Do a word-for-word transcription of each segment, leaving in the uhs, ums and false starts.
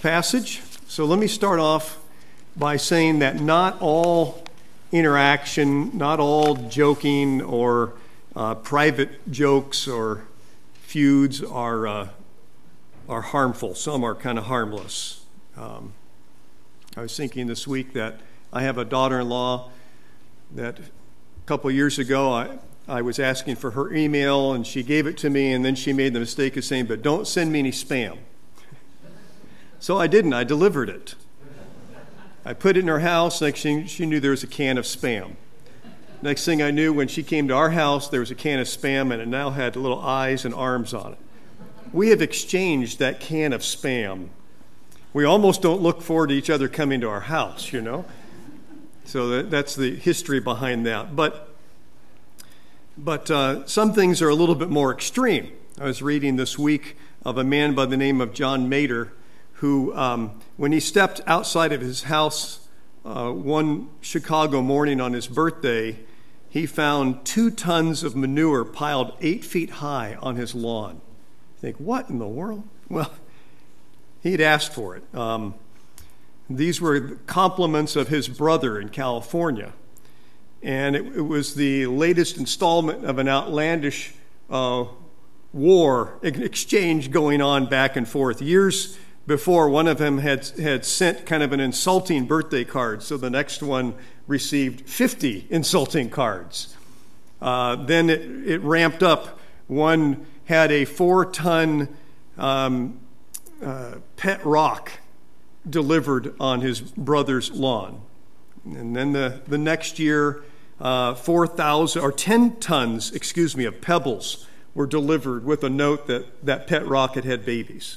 passage. So let me start off by saying that not all interaction, not all joking or uh, private jokes or feuds are uh, are harmful. Some are kind of harmless. Um, I was thinking this week that I have a daughter-in-law that a couple of years ago I, I was asking for her email, and she gave it to me, and then she made the mistake of saying, but don't send me any spam. So I didn't. I delivered it. I put it in her house. Next thing she knew, there was a can of spam. Next thing I knew, when she came to our house, there was a can of spam, and it now had little eyes and arms on it. We have exchanged that can of spam. We almost don't look forward to each other coming to our house, you know. So that, that's the history behind that. But, but uh, some things are a little bit more extreme. I was reading this week of a man by the name of John Mater, who, um, when he stepped outside of his house uh, one Chicago morning on his birthday, he found two tons of manure piled eight feet high on his lawn. You think, what in the world? Well, he'd asked for it. Um, these were compliments of his brother in California. And it, it was the latest installment of an outlandish uh, war exchange going on back and forth. Years before, one of them had, had sent kind of an insulting birthday card, so the next one received fifty insulting cards. Uh, then it, it ramped up. One had a four-ton um, uh, pet rock delivered on his brother's lawn. And then the, the next year, uh, four thousand or ten tons, excuse me, of pebbles were delivered with a note that that pet rock had had babies.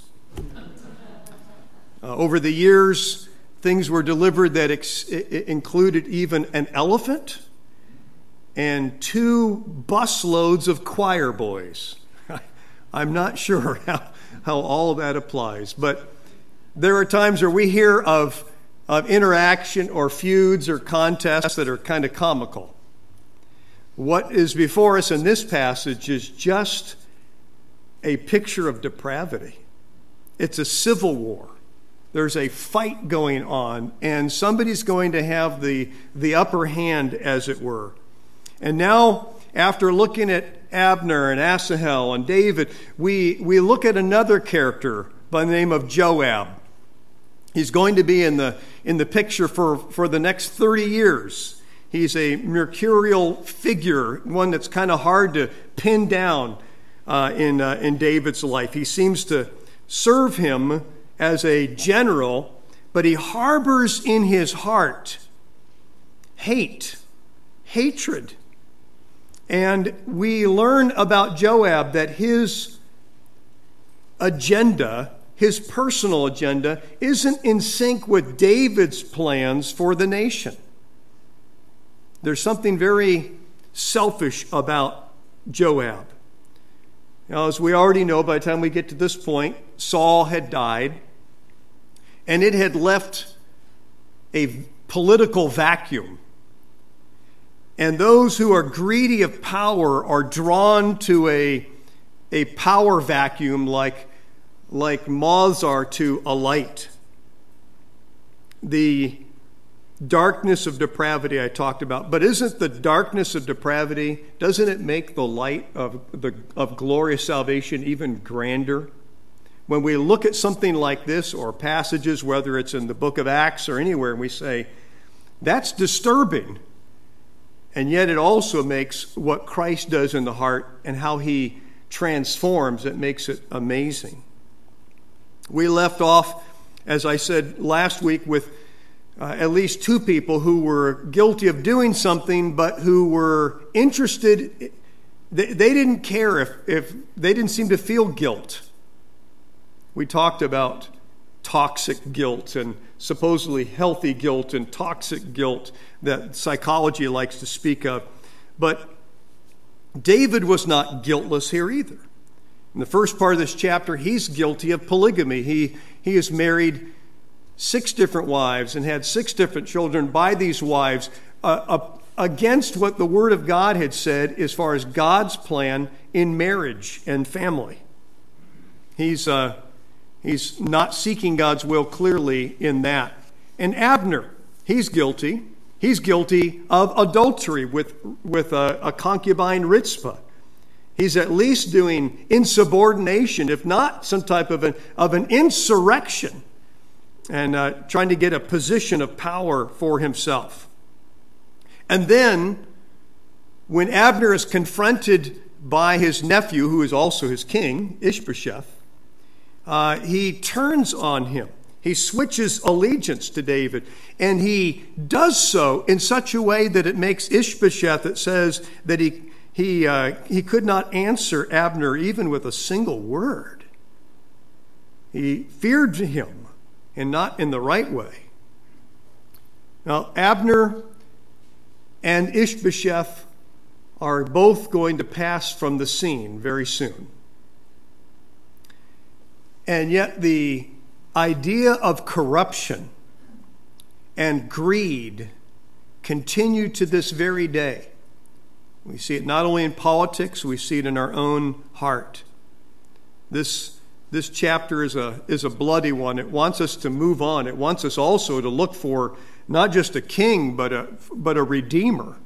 Uh, over the years, things were delivered that ex- included even an elephant and two busloads of choir boys. I'm not sure how, how all of that applies, but there are times where we hear of, of interaction or feuds or contests that are kind of comical. What is before us in this passage is just a picture of depravity. It's a civil war. There's a fight going on, and somebody's going to have the, the upper hand, as it were. And now, after looking at Abner and Asahel and David, we, we look at another character by the name of Joab. He's going to be in the, in the picture for, for the next thirty years. He's a mercurial figure, one that's kind of hard to pin down uh, in, uh, in David's life. He seems to serve him as a general, but he harbors in his heart hate, hatred. And we learn about Joab that his agenda, his personal agenda, isn't in sync with David's plans for the nation. There's something very selfish about Joab. Now, as we already know, by the time we get to this point, Saul had died, and it had left a political vacuum. And those who are greedy of power are drawn to a, a power vacuum like, like moths are to a light. The darkness of depravity I talked about, but isn't the darkness of depravity, doesn't it make the light of, the, of glorious salvation even grander? When we look at something like this or passages, whether it's in the book of Acts or anywhere, and we say, that's disturbing. And yet it also makes what Christ does in the heart and how he transforms, it makes it amazing. We left off, as I said last week, with uh, at least two people who were guilty of doing something, but who were interested. They, they didn't care if, if they didn't seem to feel guilt. We talked about toxic guilt and supposedly healthy guilt and toxic guilt that psychology likes to speak of. But David was not guiltless here either. In the first part of this chapter, he's guilty of polygamy. He, he has married six different wives and had six different children by these wives uh, uh, against what the Word of God had said as far as God's plan in marriage and family. He's... Uh, He's not seeking God's will clearly in that. And Abner, he's guilty. He's guilty of adultery with, with a, a concubine Rizpah. He's at least doing insubordination, if not some type of an, of an insurrection, and uh, trying to get a position of power for himself. And then, when Abner is confronted by his nephew, who is also his king, Ishbosheth, uh, he turns on him. He switches allegiance to David, and he does so in such a way that it makes Ishbosheth, it says that he He, uh, he could not answer Abner even with a single word. He feared him, and not in the right way. Now, Abner and Ishbosheth are both going to pass from the scene very soon. And yet the idea of corruption and greed continue to this very day. We see it not only in politics, we see it in our own heart. This, this chapter is a, is a bloody one. It wants us to move on. It wants us also to look for not just a king, but a, but a redeemer.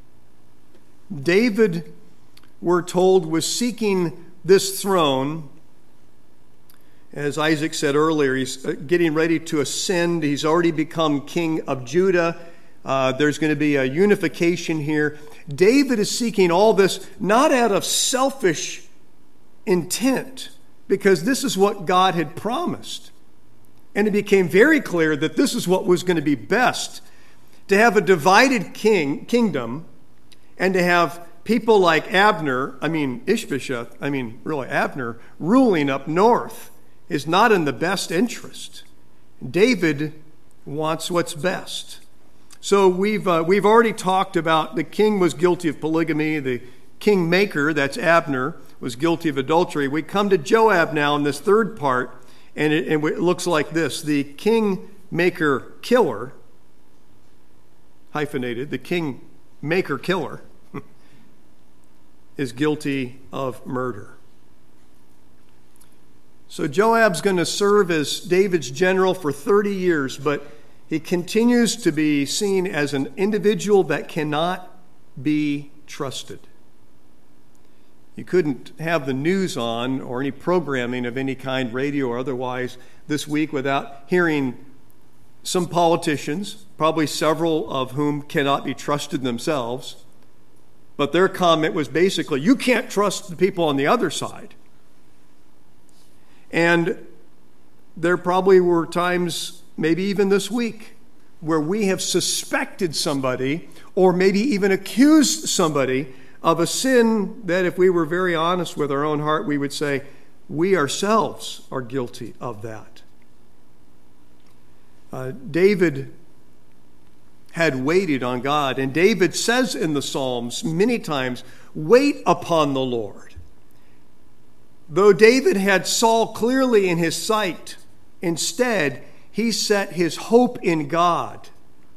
David, we're told, was seeking this throne. As Isaac said earlier, he's getting ready to ascend. He's already become king of Judah. Uh, there's going to be a unification here. David is seeking all this not out of selfish intent, because this is what God had promised. And it became very clear that this is what was going to be best, to have a divided king kingdom and to have people like Abner, I mean Ishbosheth, I mean really Abner, ruling up north is not in the best interest. David wants what's best. So we've uh, we've already talked about the king was guilty of polygamy. The kingmaker, that's Abner, was guilty of adultery. We come to Joab now in this third part, and it, and it looks like this. The kingmaker killer, hyphenated, the kingmaker killer, is guilty of murder. So Joab's going to serve as David's general for thirty years, but he continues to be seen as an individual that cannot be trusted. You couldn't have the news on or any programming of any kind, radio or otherwise, this week without hearing some politicians, probably several of whom cannot be trusted themselves, but their comment was basically, you can't trust the people on the other side. And there probably were times, maybe even this week, where we have suspected somebody or maybe even accused somebody of a sin that, if we were very honest with our own heart, we would say, we ourselves are guilty of that. Uh, David had waited on God, and David says in the Psalms many times, wait upon the Lord. Though David had Saul clearly in his sight, instead, he set his hope in God.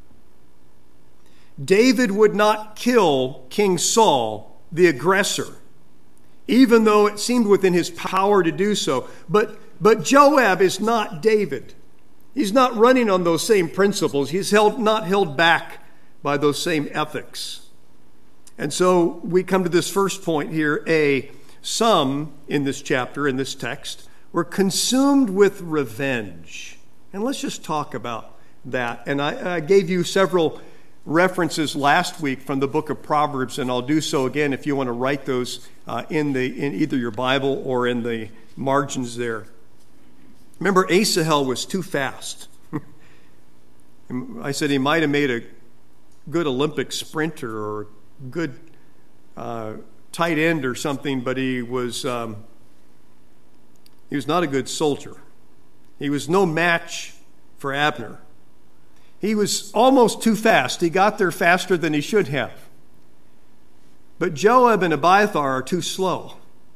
David would not kill King Saul, the aggressor, even though it seemed within his power to do so. But, but Joab is not David. He's not running on those same principles. He's held, not held back by those same ethics. And so we come to this first point here. A, some in this chapter, in this text, were consumed with revenge. And let's just talk about that. And I, I gave you several references last week from the book of Proverbs, and I'll do so again if you want to write those uh, in the in either your Bible or in the margins there. Remember, Asahel was too fast. I said he might have made a good Olympic sprinter or good uh, tight end or something, but he was um, he was not a good soldier. He was no match for Abner. He was almost too fast. He got there faster than he should have. But Joab and Abiathar are too slow.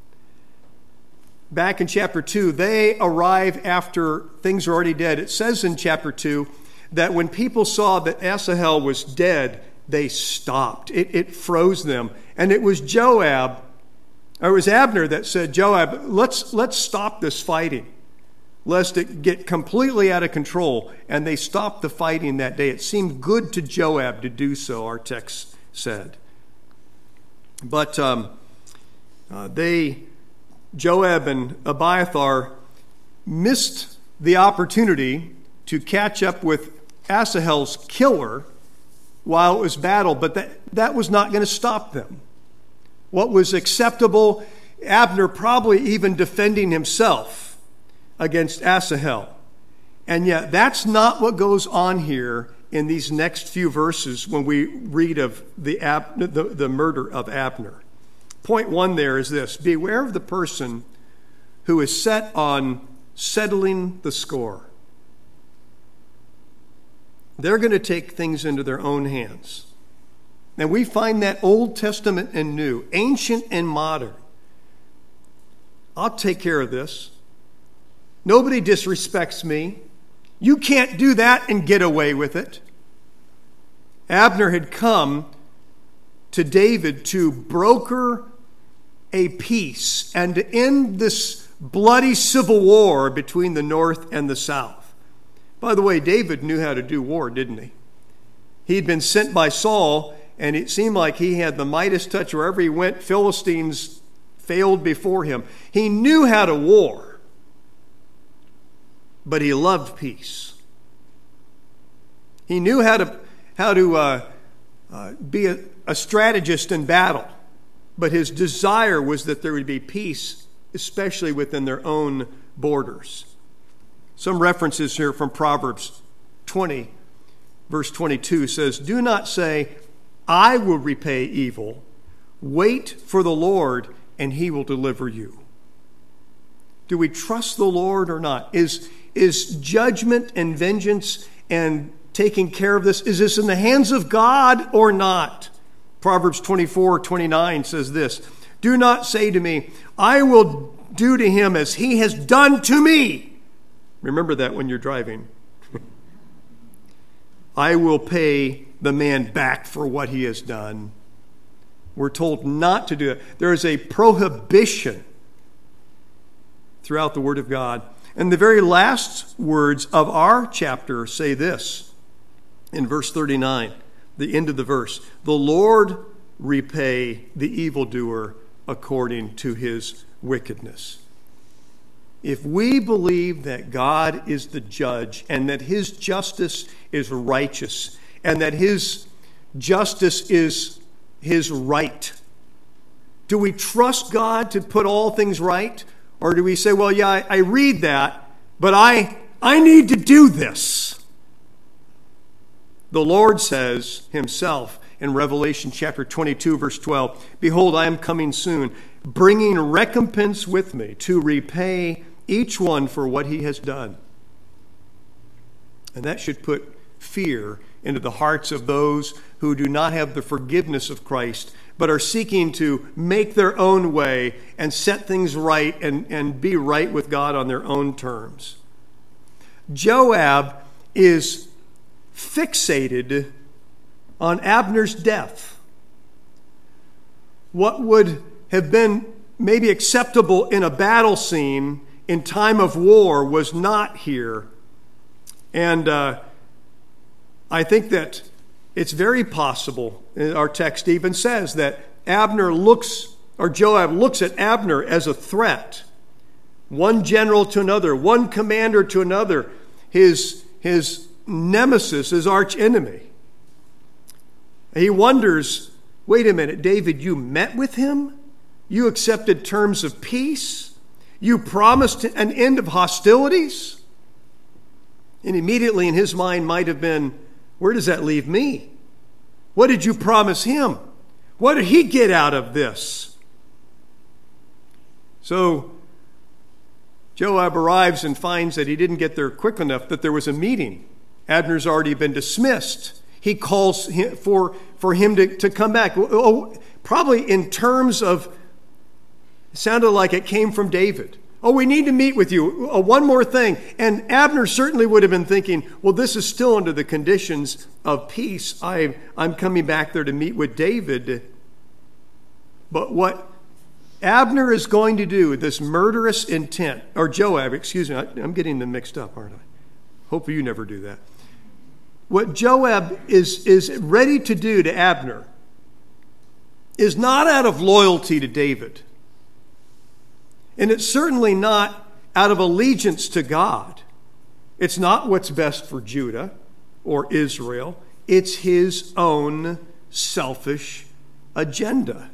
Back in chapter two, they arrive after things are already dead. It says in chapter two that when people saw that Asahel was dead, they stopped. It, it froze them. And it was Joab, or it was Abner that said, Joab, let's, let's stop this fighting. lest it get completely out of control. And they stopped the fighting that day. It seemed good to Joab to do so, our text said. But um, uh, they, Joab and Abiathar, missed the opportunity to catch up with Asahel's killer while it was battle, but that, that was not going to stop them. What was acceptable, Abner probably even defending himself against Asahel. And yet that's not what goes on here in these next few verses when we read of the, Ab, the, the murder of Abner. Point one there is this: beware of the person who is set on settling the score. They're going to take things into their own hands. And we find that Old Testament and New, ancient and modern. I'll take care of this. Nobody disrespects me. You can't do that and get away with it. Abner had come to David to broker a peace and to end this bloody civil war between the north and the south. By the way, David knew how to do war, didn't he? He'd been sent by Saul, and it seemed like he had the Midas touch. Wherever he went, Philistines failed before him. He knew how to war, but he loved peace. He knew how to how to uh, uh, be a, a strategist in battle, but his desire was that there would be peace, especially within their own borders. Some references here from Proverbs twenty, verse twenty-two says, "Do not say, 'I will repay evil.' Wait for the Lord, and he will deliver you." Do we trust the Lord or not? Is, is judgment and vengeance and taking care of this, is this in the hands of God or not? Proverbs twenty-four, twenty-nine says this: "Do not say to me, 'I will do to him as he has done to me.'" Remember that when you're driving. "I will pay the man back for what he has done." We're told not to do it. There is a prohibition throughout the Word of God. And the very last words of our chapter say this in verse thirty-nine, the end of the verse: "The Lord repay the evildoer according to his wickedness." If we believe that God is the judge and that his justice is righteous and that his justice is his right, do we trust God to put all things right? Or do we say, well, yeah, I, I read that, but I, I need to do this? The Lord says himself in Revelation chapter twenty-two, verse twelve, "Behold, I am coming soon, bringing recompense with me to repay each one for what he has done." And that should put fear into the hearts of those who do not have the forgiveness of Christ, but are seeking to make their own way and set things right and, and be right with God on their own terms. Joab is fixated on Abner's death. What would have been maybe acceptable in a battle scene in time of war was not here. And uh, I think that it's very possible, our text even says, that Abner looks, or Joab looks at Abner as a threat. One general to another, one commander to another, his, his nemesis, his arch enemy. He wonders, wait a minute, David, you met with him? You accepted terms of peace? You promised an end of hostilities? And immediately in his mind might have been, where does that leave me? What did you promise him? What did he get out of this? So Joab arrives and finds that he didn't get there quick enough, that there was a meeting. Abner's already been dismissed. He calls for, for him to, to come back. Oh, probably in terms of, it sounded like it came from David. Oh, we need to meet with you. Oh, one more thing. And Abner certainly would have been thinking, well, this is still under the conditions of peace. I, I'm coming back there to meet with David. But what Abner is going to do this murderous intent, or Joab, excuse me, I'm getting them mixed up, aren't I? Hope you never do that. What Joab is, is ready to do to Abner is not out of loyalty to David. And it's certainly not out of allegiance to God. It's not what's best for Judah or Israel. It's his own selfish agenda.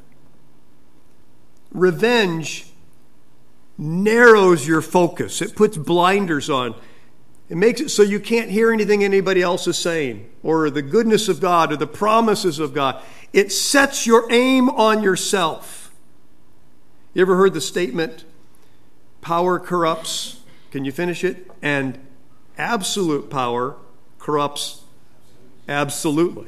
Revenge narrows your focus. It puts blinders on. It makes it so you can't hear anything anybody else is saying, or the goodness of God, or the promises of God. It sets your aim on yourself. You ever heard the statement, power corrupts, can you finish it? And absolute power corrupts absolutely.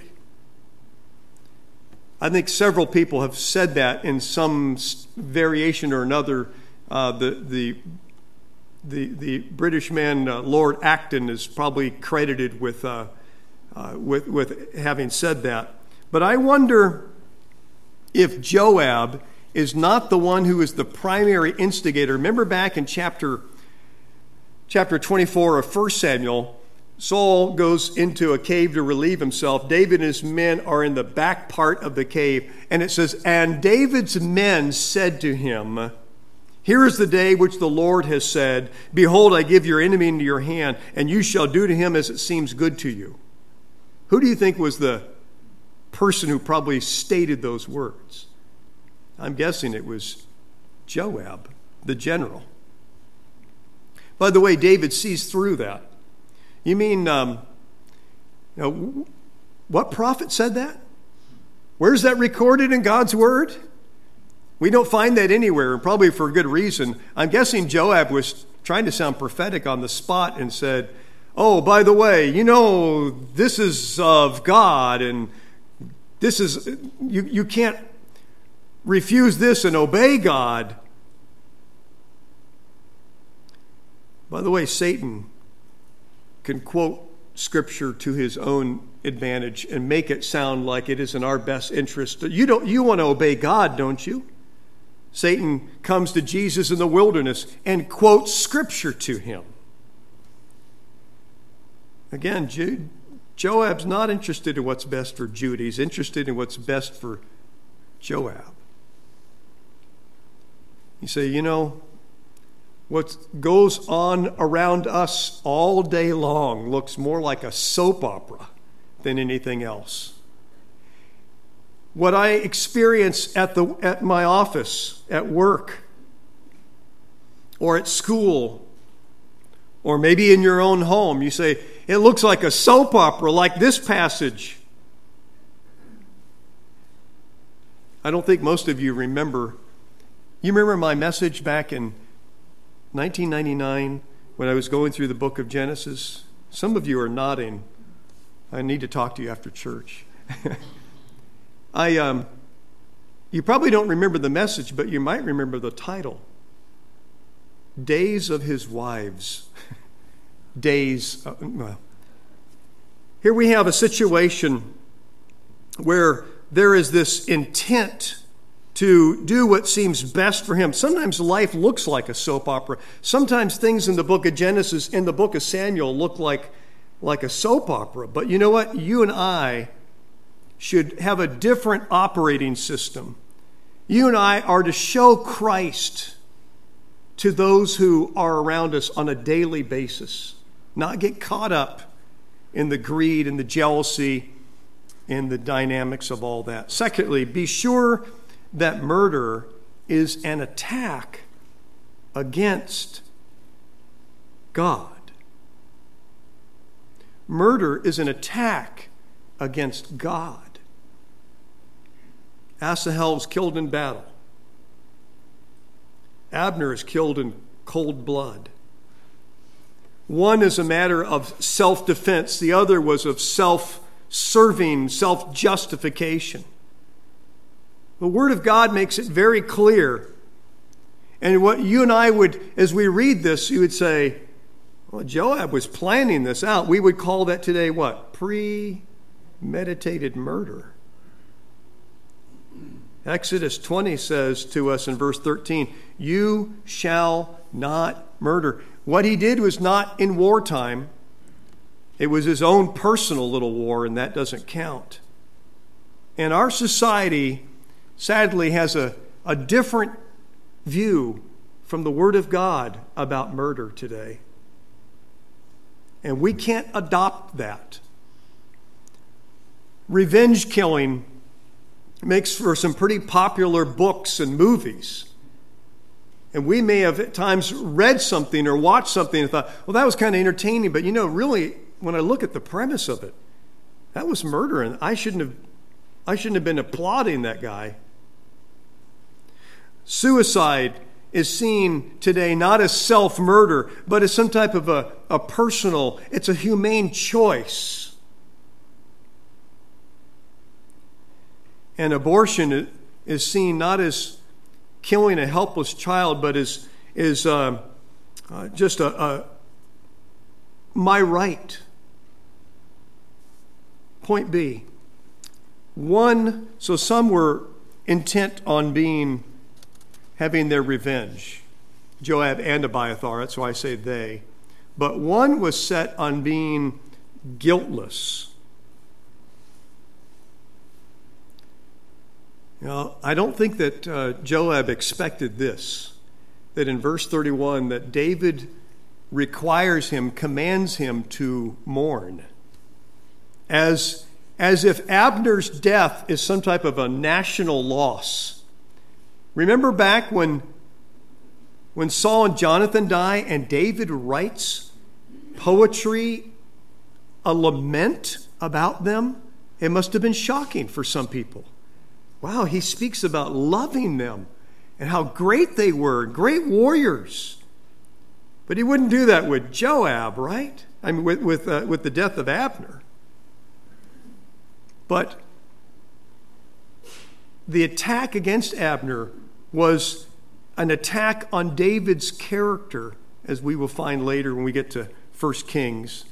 I think several people have said that in some variation or another. Uh, the, the, the, the British man, uh, Lord Acton, is probably credited with, uh, uh, with, with having said that. But I wonder if Joab is not the one who is the primary instigator. Remember back in chapter, chapter twenty-four of First Samuel, Saul goes into a cave to relieve himself. David and his men are in the back part of the cave. And it says, and David's men said to him, here is the day which the Lord has said, behold, I give your enemy into your hand, and you shall do to him as it seems good to you. Who do you think was the person who probably stated those words? I'm guessing it was Joab, the general. By the way, David sees through that. You mean, um, you know, what prophet said that? Where's that recorded in God's word? We don't find that anywhere, and probably for a good reason. I'm guessing Joab was trying to sound prophetic on the spot and said, oh, by the way, you know, this is of God, and this is, you, you can't refuse this and obey God. By the way, Satan can quote Scripture to his own advantage and make it sound like it is in our best interest. You don't, you want to obey God, don't you? Satan comes to Jesus in the wilderness and quotes Scripture to him. Again, Jude, Joab's not interested in what's best for Judah. He's interested in what's best for Joab. You say, you know, what goes on around us all day long looks more like a soap opera than anything else. What I experience at the at my office, at work, or at school, or maybe in your own home, you say, it looks like a soap opera, like this passage. I don't think most of you remember. You remember my message back in nineteen ninety-nine when I was going through the book of Genesis? Some of you are nodding. I need to talk to you after church. I, um, you probably don't remember the message, but you might remember the title. Days of His Wives. Days. Uh, well, here we have a situation where there is this intent to do what seems best for him. Sometimes life looks like a soap opera. Sometimes things in the book of Genesis, in the book of Samuel, look like, like a soap opera. But you know what? You and I should have a different operating system. You and I are to show Christ to those who are around us on a daily basis, not get caught up in the greed and the jealousy and the dynamics of all that. Secondly, be sure that murder is an attack against God. Murder is an attack against God. Asahel is killed in battle. Abner is killed in cold blood. One is a matter of self-defense. The other was of self-serving, self-justification. The Word of God makes it very clear. And what you and I would, as we read this, you would say, well, Joab was planning this out. We would call that today what? Premeditated murder. Exodus twenty says to us in verse thirteen, you shall not murder. What he did was not in wartime. It was his own personal little war, and that doesn't count. And our society, sadly, has a, a different view from the Word of God about murder today. And we can't adopt that. Revenge killing makes for some pretty popular books and movies. And we may have at times read something or watched something and thought, well, that was kind of entertaining. But, you know, really, when I look at the premise of it, that was murder, and I shouldn't have, I shouldn't have been applauding that guy. Suicide is seen today not as self-murder, but as some type of a, a personal, it's a humane choice. And abortion is seen not as killing a helpless child, but as is uh, uh, just a, a my right. Point B. One, so some were intent on being, having their revenge. Joab and Abiathar, that's why I say they. But one was set on being guiltless. You know, I don't think that uh, Joab expected this, that in verse thirty-one, that David requires him, commands him to mourn. As, as if Abner's death is some type of a national loss. Remember back when, when Saul and Jonathan die and David writes poetry, a lament about them? It must have been shocking for some people. Wow, he speaks about loving them and how great they were, great warriors. But he wouldn't do that with Joab, right? I mean, with, with, uh, with the death of Abner. But the attack against Abner was an attack on David's character, as we will find later when we get to First Kings.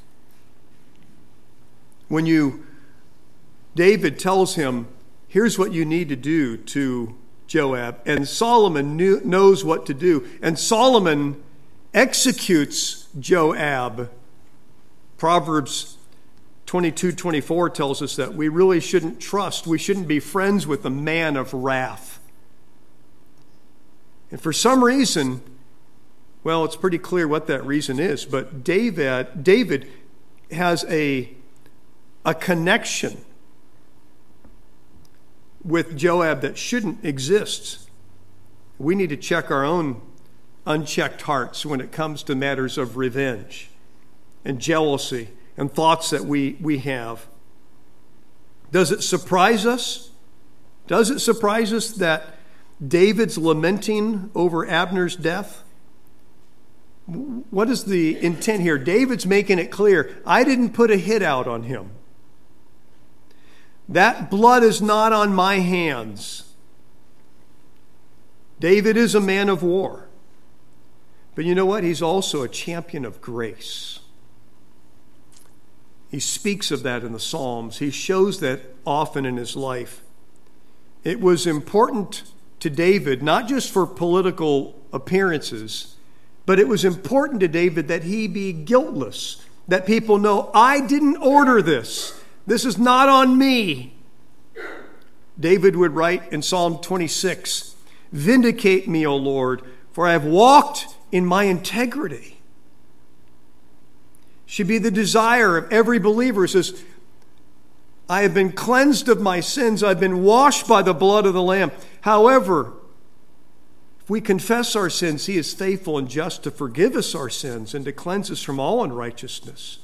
When you, David tells him, here's what you need to do to Joab, and Solomon knew, knows what to do, and Solomon executes Joab. Proverbs twenty-two twenty-four tells us that we really shouldn't trust, we shouldn't be friends with a man of wrath. And for some reason, well, it's pretty clear what that reason is, but David, David has a, a connection with Joab that shouldn't exist. We need to check our own unchecked hearts when it comes to matters of revenge and jealousy and thoughts that we, we have. Does it surprise us? Does it surprise us that David's lamenting over Abner's death? What is the intent here? David's making it clear, I didn't put a hit out on him. That blood is not on my hands. David is a man of war. But you know what? He's also a champion of grace. He speaks of that in the Psalms. He shows that often in his life. It was important to David, not just for political appearances, but it was important to David that he be guiltless, that people know, I didn't order this. This is not on me. David would write in Psalm twenty-six, vindicate me, O Lord, for I have walked in my integrity. Should be the desire of every believer who says, I have been cleansed of my sins. I've been washed by the blood of the Lamb. However, if we confess our sins, he is faithful and just to forgive us our sins and to cleanse us from all unrighteousness.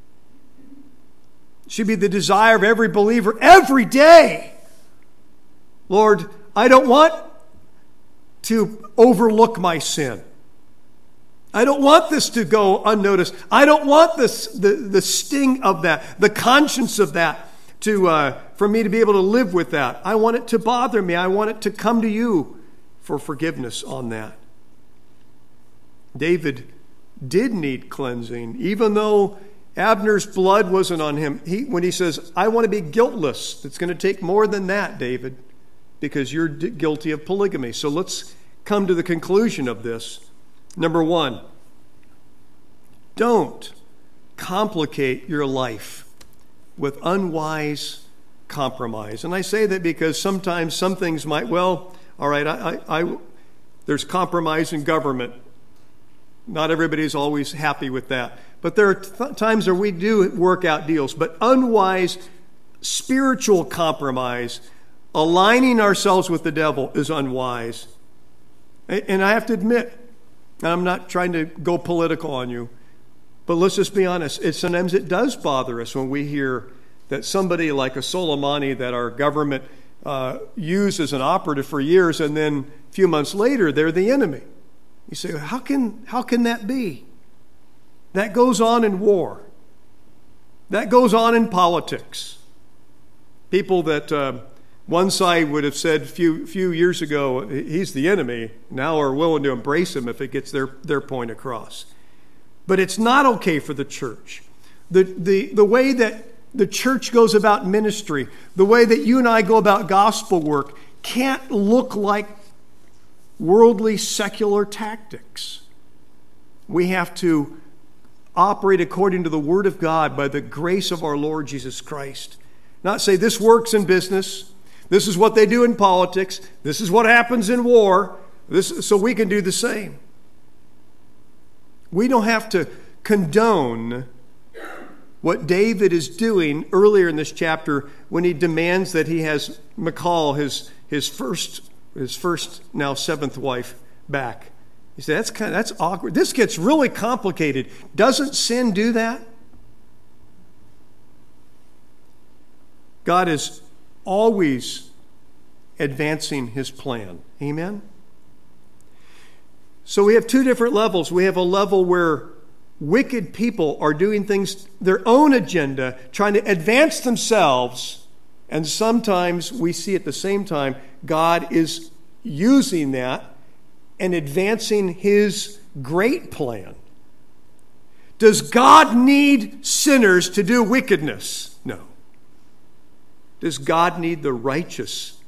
It should be the desire of every believer every day. Lord, I don't want to overlook my sin. I don't want this to go unnoticed. I don't want this, the, the sting of that, the conscience of that, to uh, for me to be able to live with that. I want it to bother me. I want it to come to you for forgiveness on that. David did need cleansing, even though Abner's blood wasn't on him. He, when he says, I want to be guiltless, it's going to take more than that, David. because you're d- guilty of polygamy. So let's come to the conclusion of this. Number one, don't complicate your life with unwise compromise. And I say that because sometimes some things might, well, all right, I, I, I, there's compromise in government. Not everybody's always happy with that. But there are th- times where we do work out deals. But unwise spiritual compromise, aligning ourselves with the devil, is unwise. And I have to admit, and I'm not trying to go political on you, but let's just be honest. It, sometimes it does bother us when we hear that somebody like a Soleimani that our government uh, used as an operative for years, and then a few months later, they're the enemy. You say, how can, how can that be? That goes on in war. That goes on in politics. People that uh, one side would have said a few, few years ago, he's the enemy, now are willing to embrace him if it gets their, their point across. But it's not okay for the church. The, the, the way that the church goes about ministry, the way that you and I go about gospel work, can't look like worldly secular tactics. We have to operate according to the Word of God by the grace of our Lord Jesus Christ. Not say this works in business, this is what they do in politics, this is what happens in war, this, so we can do the same. We don't have to condone what David is doing earlier in this chapter when he demands that he has Michal, his, his first, his first now seventh wife, back. You say, that's kind of, that's awkward. This gets really complicated. Doesn't sin do that? God is always advancing his plan. Amen? So we have two different levels. We have a level where wicked people are doing things, their own agenda, trying to advance themselves. And sometimes we see at the same time, God is using that and advancing his great plan. Does God need sinners to do wickedness? No. Does God need the righteous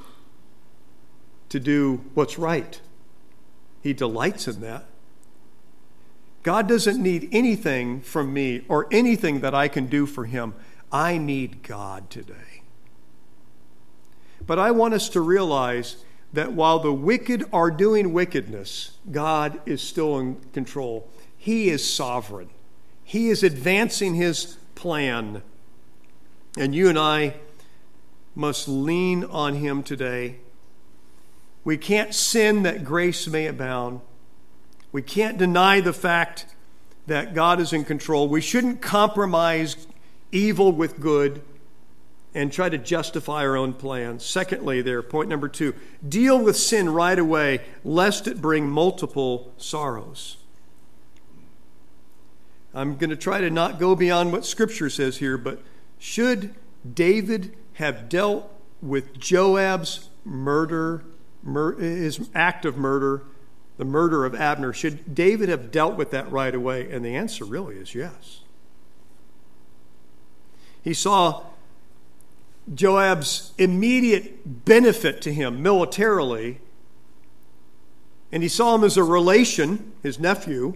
to do what's right? He delights in that. God doesn't need anything from me or anything that I can do for him. I need God today. But I want us to realize that while the wicked are doing wickedness, God is still in control. He is sovereign. He is advancing his plan. And you and I must lean on him today. We can't sin that grace may abound. We can't deny the fact that God is in control. We shouldn't compromise evil with good and try to justify our own plans. Secondly, there, point number two, deal with sin right away, lest it bring multiple sorrows. I'm going to try to not go beyond what Scripture says here, but should David have dealt with Joab's murder, mur- his act of murder, the murder of Abner, should David have dealt with that right away? And the answer really is yes. He saw Joab's immediate benefit to him militarily, and he saw him as a relation, his nephew.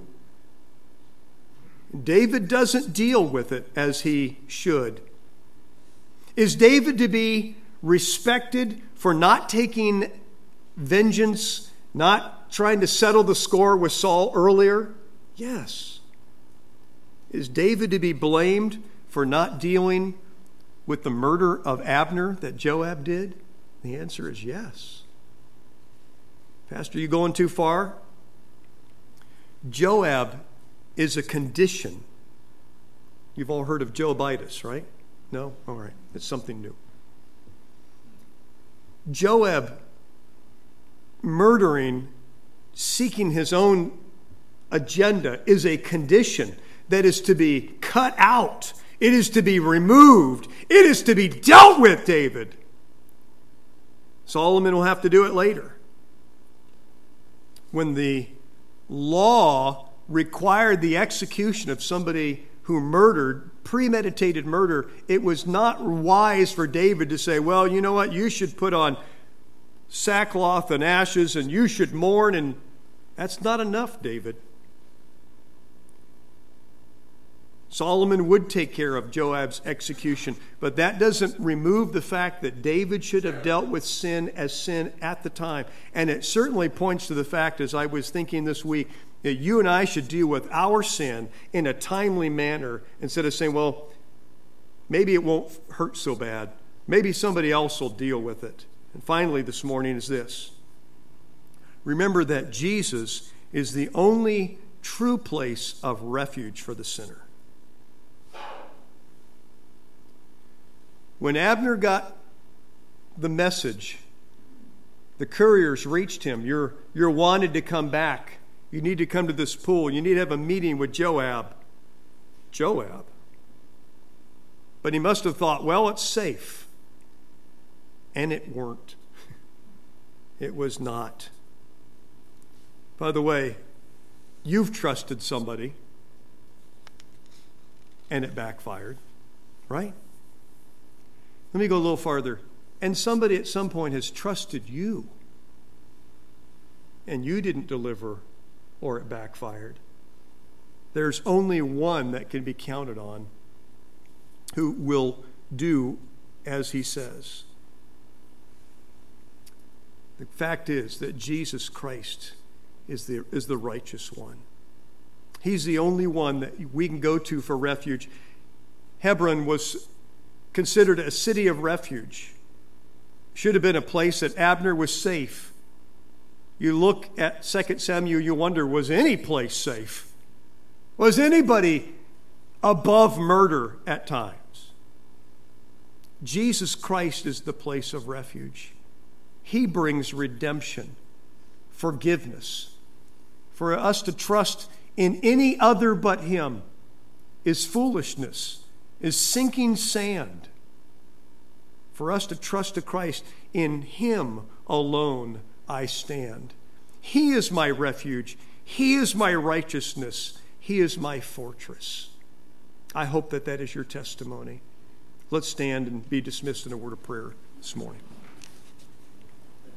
David doesn't deal with it as he should. Is David to be respected for not taking vengeance, not trying to settle the score with Saul earlier? Yes. Is David to be blamed for not dealing with the murder of Abner that Joab did? The answer is yes. Pastor, are you going too far? Joab is a condition. You've all heard of Joabitis, right? No? All right. It's something new. Joab murdering, seeking his own agenda is a condition that is to be cut out. It is to be removed. It is to be dealt with, David. Solomon will have to do it later. When the law required the execution of somebody who murdered, premeditated murder, it was not wise for David to say, well, you know what, you should put on sackcloth and ashes, and you should mourn, and that's not enough, David. Solomon would take care of Joab's execution, but that doesn't remove the fact that David should have dealt with sin as sin at the time. And it certainly points to the fact, as I was thinking this week, that you and I should deal with our sin in a timely manner instead of saying, well, maybe it won't hurt so bad. Maybe somebody else will deal with it. And finally this morning is this. Remember that Jesus is the only true place of refuge for the sinner. When Abner got the message, the couriers reached him. You're, you're wanted to come back. You need to come to this pool. You need to have a meeting with Joab. Joab. But he must have thought, well, it's safe. And it weren't. It was not. By the way, you've trusted somebody and it backfired, right? Let me go a little farther. And somebody at some point has trusted you and you didn't deliver or it backfired. There's only one that can be counted on who will do as he says. The fact is that Jesus Christ is the, is the righteous one. He's the only one that we can go to for refuge. Hebron was considered a city of refuge. Should have been a place that Abner was safe. You look at Second Samuel, you wonder, was any place safe? Was anybody above murder at times? Jesus Christ is the place of refuge. He brings redemption, forgiveness. For us to trust in any other but him is foolishness, is sinking sand. For us to trust to Christ, in him alone I stand. He is my refuge. He is my righteousness. He is my fortress. I hope that that is your testimony. Let's stand and be dismissed in a word of prayer this morning.